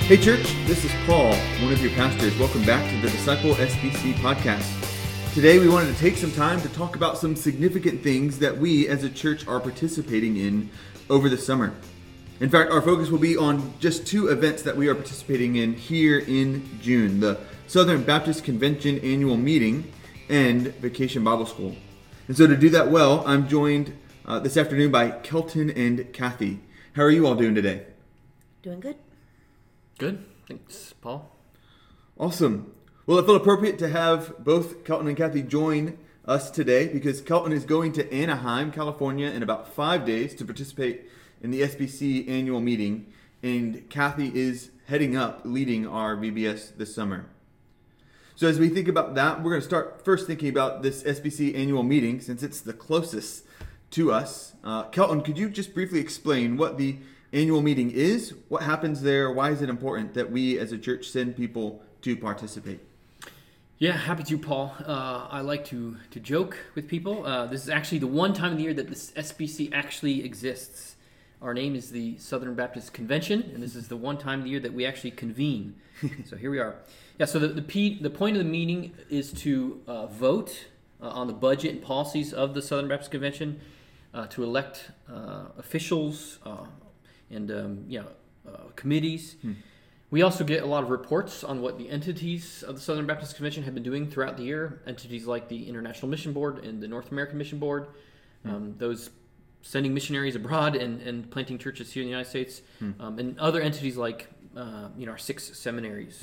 Hey church, this is Paul, one of your pastors. Welcome back to the Disciple SBC podcast. Today we wanted to take some time to talk about some significant things that we as a church are participating in over the summer. In fact, our focus will be on just two events that we are participating in here in June, the Southern Baptist Convention annual meeting and Vacation Bible School. And so to do that well, I'm joined this afternoon by Kelton and Kathy. How are you all doing today? Doing good. Good. Thanks, Paul. Awesome. Well, it felt appropriate to have both Kelton and Kathy join us today because Kelton is going to Anaheim, California in about 5 days to participate in the SBC annual meeting, and Kathy is heading up leading our VBS this summer. So as we think about that, we're going to start first thinking about this SBC annual meeting since it's the closest to us. Kelton, could you just briefly explain what the annual meeting is, what happens there, why is it important that we as a church send people to participate? Yeah, happy to, Paul. I like to joke with people. This is actually the one time of the year that this SBC actually exists. Our name is the Southern Baptist Convention, and this is the one time of the year that we actually convene. So here we are. Yeah, so the point of the meeting is to vote on the budget and policies of the Southern Baptist Convention, to elect officials, and committees. We also get a lot of reports on what the entities of the Southern Baptist Convention have been doing throughout the year. Entities like the International Mission Board and the North American Mission Board, those sending missionaries abroad and planting churches here in the United States, and other entities like our 6 seminaries.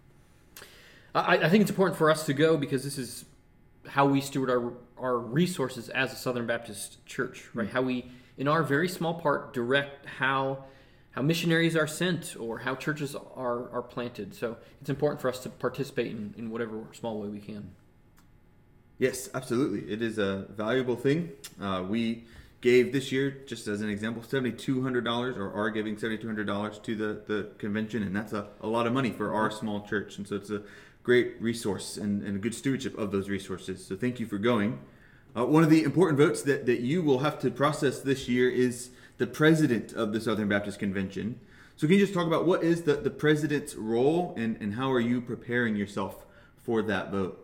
I think it's important for us to go because this is how we steward our resources as a Southern Baptist church, right? How we, in our very small part, direct how missionaries are sent or how churches are planted. So it's important for us to participate in whatever small way we can. Yes, absolutely. It is a valuable thing. We gave this year, just as an example, $7,200 or are giving $7,200 to the convention, and that's a lot of money for our small church. And so it's a great resource and a good stewardship of those resources. So thank you for going. One of the important votes that you will have to process this year is the president of the Southern Baptist Convention. So can you just talk about what is the president's role and how are you preparing yourself for that vote?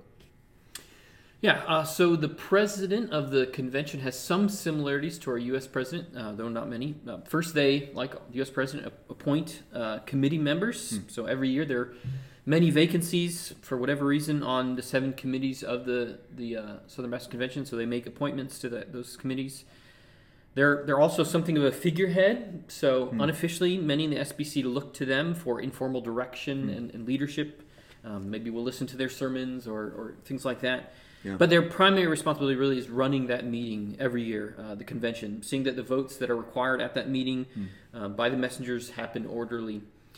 Yeah, so the president of the convention has some similarities to our U.S. president, though not many. First, they, like the U.S. president, appoint committee members. So every year there are many vacancies for whatever reason on the 7 committees of the Southern Baptist Convention, so they make appointments to those committees. They're also something of a figurehead, so unofficially, many in the SBC look to them for informal direction and leadership. Maybe we'll listen to their sermons or things like that. Yeah. But their primary responsibility really is running that meeting every year, the convention, seeing that the votes that are required at that meeting by the messengers happen orderly.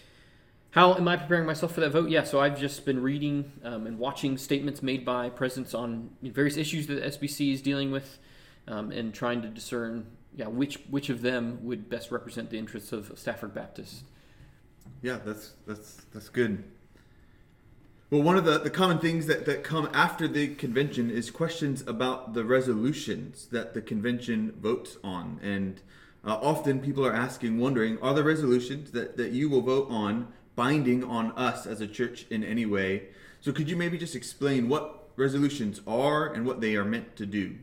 How am I preparing myself for that vote? Yeah, so I've just been reading and watching statements made by presidents on various issues that the SBC is dealing with, and trying to discern which of them would best represent the interests of Stafford Baptist. Yeah, that's good. Well, one of the common things that come after the convention is questions about the resolutions that the convention votes on. And often people are wondering, are the resolutions that you will vote on binding on us as a church in any way? So could you maybe just explain what resolutions are and what they are meant to do?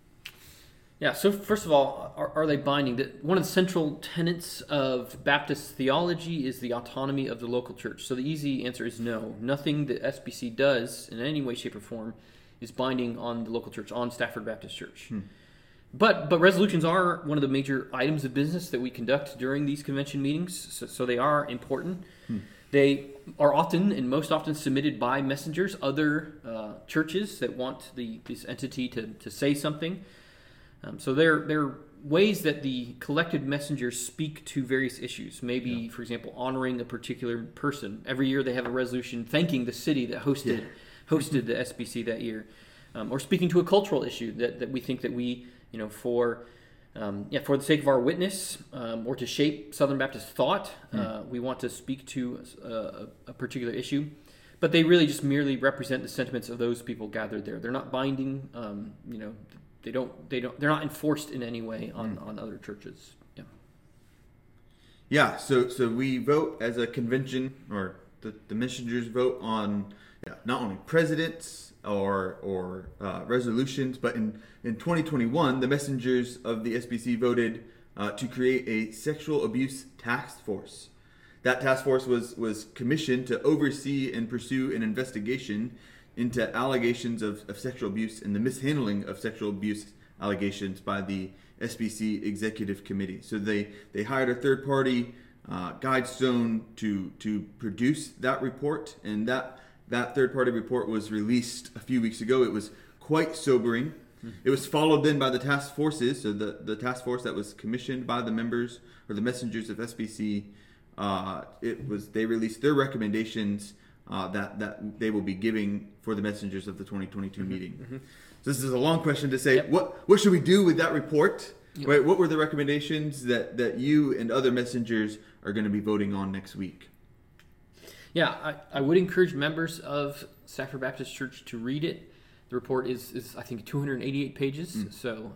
Yeah, so first of all, are they binding? One of the central tenets of Baptist theology is the autonomy of the local church. So the easy answer is no. Nothing that SBC does in any way, shape, or form is binding on the local church, on Stafford Baptist Church. But resolutions are one of the major items of business that we conduct during these convention meetings, so they are important. They are often, and most often, submitted by messengers, other churches that want this entity to say something. So they're ways that the collected messengers speak to various issues. Maybe, for example, honoring a particular person. Every year they have a resolution thanking the city that hosted the SBC that year. Or speaking to a cultural issue that we think that we, for the sake of our witness, or to shape Southern Baptist thought, we want to speak to a particular issue. But they really just merely represent the sentiments of those people gathered there. They're not binding, they're not enforced in any way on other churches. Yeah. Yeah, so we vote as a convention, or the messengers vote on not only presidents or resolutions, but in 2021, the messengers of the SBC voted to create a sexual abuse task force. That task force was commissioned to oversee and pursue an investigation into allegations of sexual abuse and the mishandling of sexual abuse allegations by the SBC Executive Committee. So they hired a third-party Guidestone to produce that report, and that third-party report was released a few weeks ago. It was quite sobering. It was followed then by the task forces. So the task force that was commissioned by the members or the messengers of SBC, they released their recommendations that they will be giving for the messengers of the 2022 meeting. So this is a long question to say, what should we do with that report? Right? What were the recommendations that you and other messengers are going to be voting on next week? Yeah, I would encourage members of Stafford Baptist Church to read it. The report is I think 288 pages. So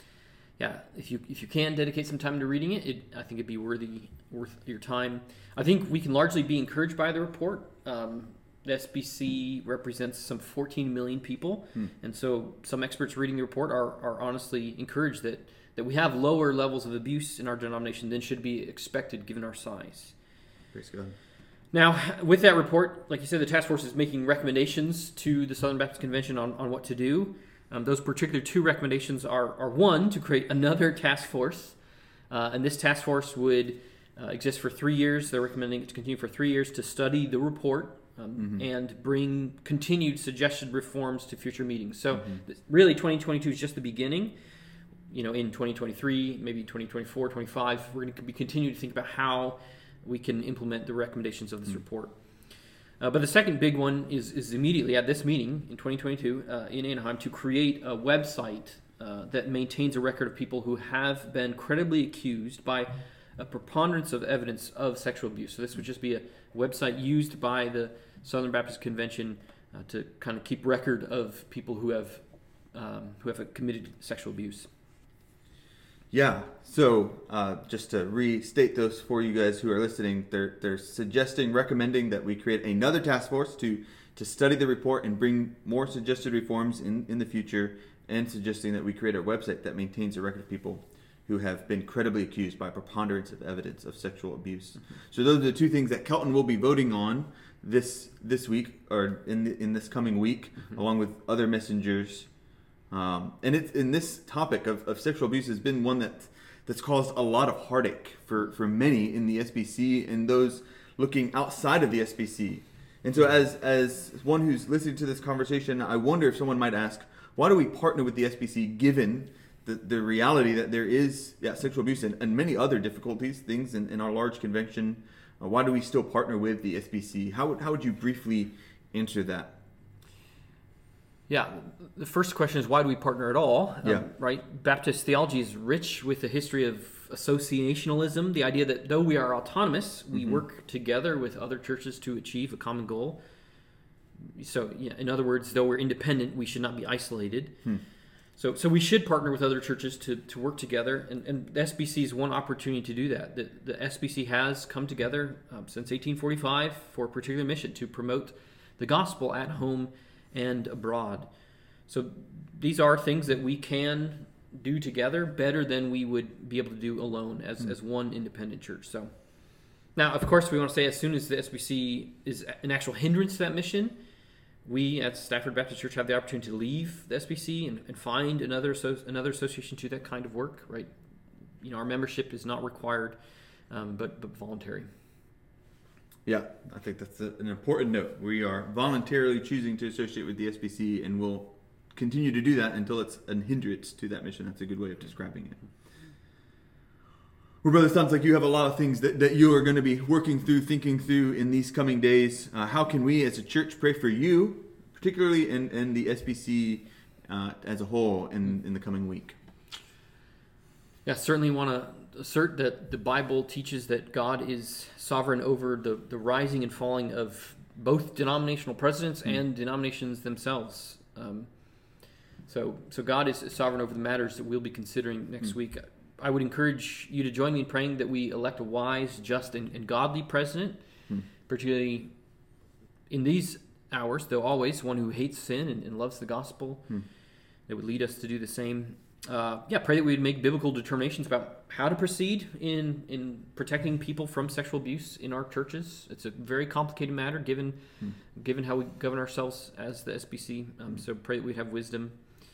if you can dedicate some time to reading it, I think it'd be worth your time. I think we can largely be encouraged by the report. The SBC represents some 14 million people, and so some experts reading the report are honestly encouraged that we have lower levels of abuse in our denomination than should be expected given our size. Praise God. Now, with that report, like you said, the task force is making recommendations to the Southern Baptist Convention on what to do. Those particular two recommendations are one, to create another task force, and this task force would exist for 3 years. They're recommending it to continue for 3 years to study the report and bring continued suggested reforms to future meetings. So really 2022 is just the beginning. In 2023, maybe 2024, 25, we're going to be continuing to think about how we can implement the recommendations of this report. But the second big one is immediately at this meeting in 2022 in Anaheim to create a website that maintains a record of people who have been credibly accused by a preponderance of evidence of sexual abuse. So this would just be a website used by the Southern Baptist Convention to kind of keep record of people who have committed sexual abuse. Yeah, so just to restate those for you guys who are listening, they're recommending that we create another task force to study the report and bring more suggested reforms in the future, and suggesting that we create a website that maintains a record of people who have been credibly accused by preponderance of evidence of sexual abuse. So those are the two things that Kelton will be voting on this week, or in this coming week, along with other messengers. And it's in this topic of sexual abuse has been one that's caused a lot of heartache for many in the SBC and those looking outside of the SBC. And so as one who's listening to this conversation, I wonder if someone might ask, why do we partner with the SBC given the reality that there is sexual abuse and many other difficulties, things in our large convention? Why do we still partner with the SBC? How would you briefly answer that? Yeah, the first question is, why do we partner at all? Yeah. Right? Baptist theology is rich with a history of associationalism, the idea that though we are autonomous, we work together with other churches to achieve a common goal. So, in other words, though we're independent, we should not be isolated. So we should partner with other churches to work together, and the SBC is one opportunity to do that. The SBC has come together since 1845 for a particular mission, to promote the gospel at home and abroad. So these are things that we can do together better than we would be able to do alone as one independent church. So now, of course, we want to say, as soon as the SBC is an actual hindrance to that mission, we at Stafford Baptist Church have the opportunity to leave the SBC and find another association to that kind of work, right? Our membership is not required, but voluntary. Yeah, I think that's an important note. We are voluntarily choosing to associate with the SBC, and we'll continue to do that until it's a hindrance to that mission. That's a good way of describing it. Well, brother, sounds like you have a lot of things that you are going to be working through, thinking through in these coming days. How can we as a church pray for you, particularly in the SBC as a whole in the coming week? Yeah, certainly want to assert that the Bible teaches that God is sovereign over the rising and falling of both denominational presidents and denominations themselves. So God is sovereign over the matters that we'll be considering next week. I would encourage you to join me in praying that we elect a wise, just, and godly president, particularly in these hours, though always one who hates sin and loves the gospel, that would lead us to do the same. Pray that we would make biblical determinations about how to proceed in protecting people from sexual abuse in our churches. It's a very complicated matter given how we govern ourselves as the SBC. So pray that we'd have wisdom.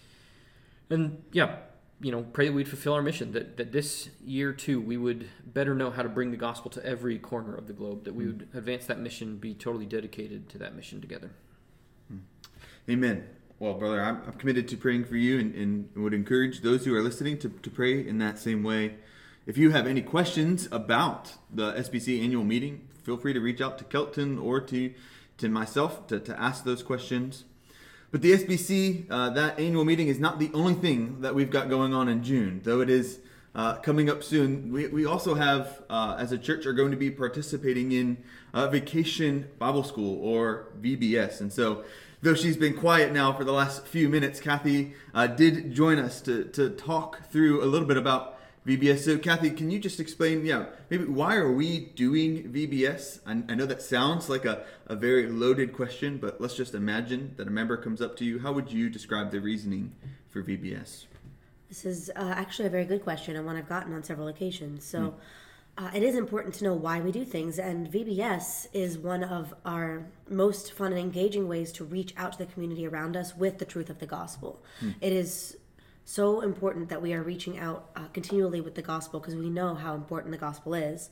And pray that we'd fulfill our mission, that this year too we would better know how to bring the gospel to every corner of the globe, that we would advance that mission, be totally dedicated to that mission together. Amen. Well, brother, I'm committed to praying for you and would encourage those who are listening to pray in that same way. If you have any questions about the SBC annual meeting, feel free to reach out to Kelton or to myself to ask those questions. But the SBC, that annual meeting is not the only thing that we've got going on in June, though it is coming up soon. We also have, as a church, are going to be participating in Vacation Bible School, or VBS. And so, though she's been quiet now for the last few minutes, Kathy did join us to talk through a little bit about VBS. So Kathy, can you just explain, maybe why are we doing VBS? I know that sounds like a very loaded question, but let's just imagine that a member comes up to you. How would you describe the reasoning for VBS? This is actually a very good question, and one I've gotten on several occasions. So it is important to know why we do things, and VBS is one of our most fun and engaging ways to reach out to the community around us with the truth of the gospel. It is so important that we are reaching out continually with the gospel, because we know how important the gospel is.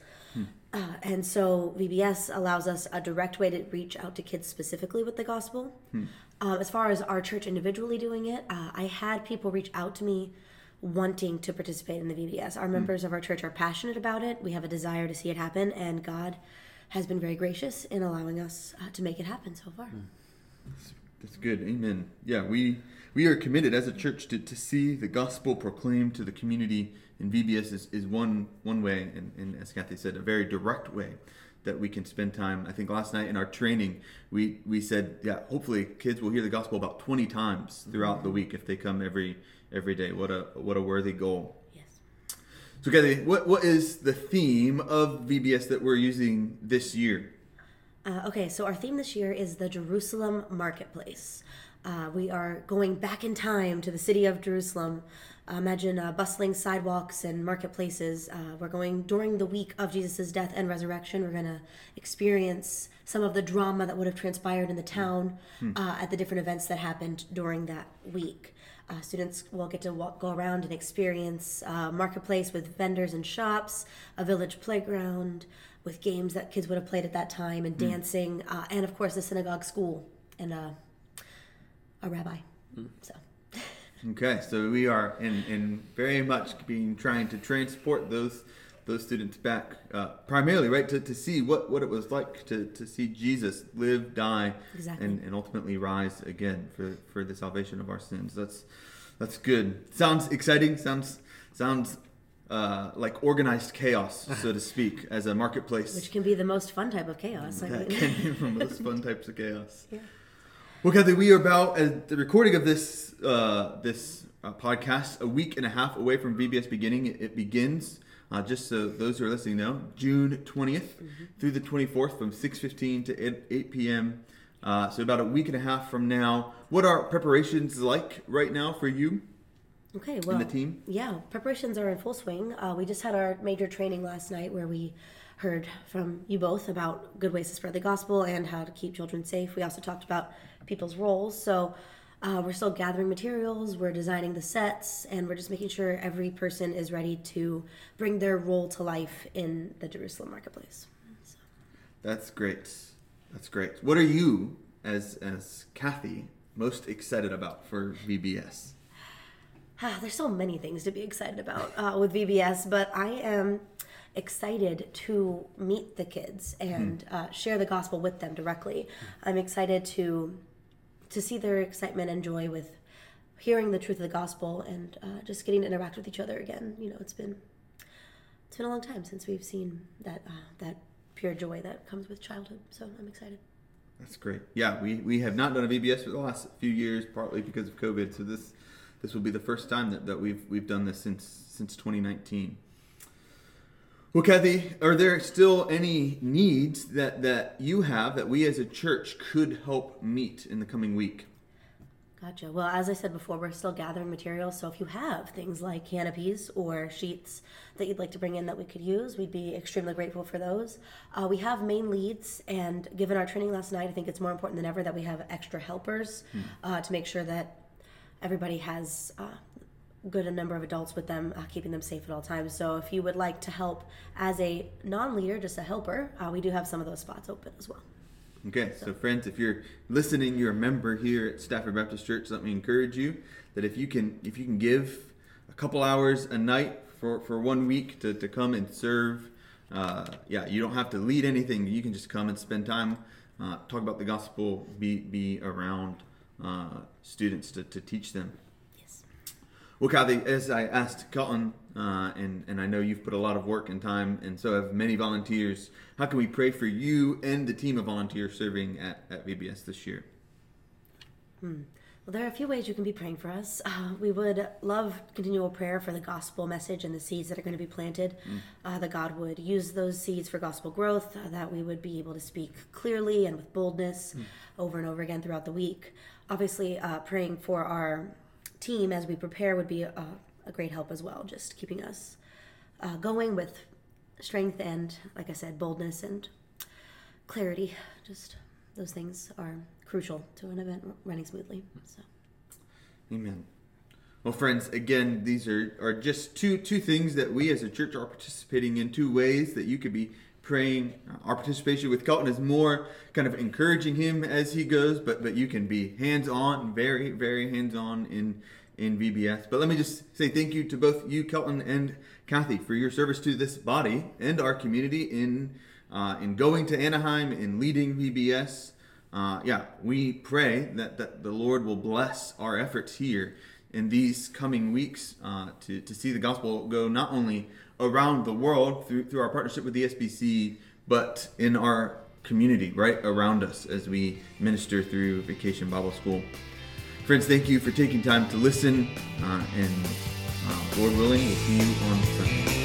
And so VBS allows us a direct way to reach out to kids specifically with the gospel. As far as our church individually doing it, I had people reach out to me wanting to participate in the VBS. Our members of our church are passionate about it. We have a desire to see it happen, and God has been very gracious in allowing us to make it happen so far. That's good. Amen. Yeah, we are committed as a church to see the gospel proclaimed to the community, and VBS is one way, and as Kathy said, a very direct way that we can spend time. I think last night in our training, we said, hopefully kids will hear the gospel about 20 times throughout the week if they come every day. What a worthy goal. Yes. So Kathy, what is the theme of VBS that we're using this year? Okay, so our theme this year is the Jerusalem Marketplace. We are going back in time to the city of Jerusalem. Imagine bustling sidewalks and marketplaces. We're going during the week of Jesus' death and resurrection. We're going to experience some of the drama that would have transpired in the town at the different events that happened during that week. Students will get to go around and experience a marketplace with vendors and shops, a village playground with games that kids would have played at that time, and dancing, and of course the synagogue school and a rabbi. So. Okay, so we are in very much trying to transport those students back, primarily, right, to see what it was like to see Jesus live, die, Exactly. and ultimately rise again for the salvation of our sins. That's good. Sounds exciting. Sounds like organized chaos, so to speak, as a marketplace. Which can be the most fun type of chaos. That can be the most fun types of chaos. Yeah. Well, Kathy, we are about, at the recording of this podcast, a week and a half away from VBS beginning. It begins, just so those who are listening know, June 20th through the 24th from 6:15 to 8 p.m. So about a week and a half from now. What are preparations like right now for you? Okay, well, and the team? Yeah, preparations are in full swing. We just had our major training last night where we heard from you both about good ways to spread the gospel and how to keep children safe. We also talked about people's roles. So we're still gathering materials, we're designing the sets, and we're just making sure every person is ready to bring their role to life in the Jerusalem Marketplace. So. That's great. That's great. What are you, as Kathy, most excited about for VBS? There's so many things to be excited about with VBS, but I am excited to meet the kids and share the gospel with them directly. I'm excited to see their excitement and joy with hearing the truth of the gospel and just getting to interact with each other again. You know, it's been a long time since we've seen that pure joy that comes with childhood. So I'm excited. That's great. Yeah, we have not done a VBS for the last few years, partly because of COVID. So this will be the first time that we've done this since 2019. Well, Kathy, are there still any needs that you have that we as a church could help meet in the coming week? Gotcha. Well, as I said before, we're still gathering materials. So if you have things like canopies or sheets that you'd like to bring in that we could use, we'd be extremely grateful for those. We have main leads, and given our training last night, I think it's more important than ever that we have extra helpers to make sure that everybody has good a number of adults with them, keeping them safe at all times. So if you would like to help as a non-leader, just a helper, we do have some of those spots open as well. Okay, so friends, if you're listening, you're a member here at Stafford Baptist Church, let me encourage you that if you can give a couple hours a night for 1 week to come and serve, you don't have to lead anything. You can just come and spend time, talk about the gospel, be around students to teach them. Yes. Well, Kathy, as I asked Kelton, and I know you've put a lot of work and time, and so have many volunteers, how can we pray for you and the team of volunteers serving at VBS this year? Well, there are a few ways you can be praying for us. We would love continual prayer for the gospel message and the seeds that are going to be planted, that God would use those seeds for gospel growth, that we would be able to speak clearly and with boldness over and over again throughout the week. Obviously, praying for our team as we prepare would be a great help as well, just keeping us going with strength and, like I said, boldness and clarity. Just those things are crucial to an event running smoothly. So, Amen. Well, friends, again, these are just two things that we as a church are participating in, 2 ways that you could be praying. Our participation with Kelton is more kind of encouraging him as he goes, but you can be hands-on, very, very hands-on in VBS. But let me just say thank you to both you, Kelton, and Kathy, for your service to this body and our community in going to Anaheim and leading VBS. We pray that the Lord will bless our efforts here in these coming weeks to see the gospel go not only around the world through our partnership with the SBC, but in our community right around us as we minister through Vacation Bible School. Friends, thank you for taking time to listen, and Lord willing, we'll see you on Sunday.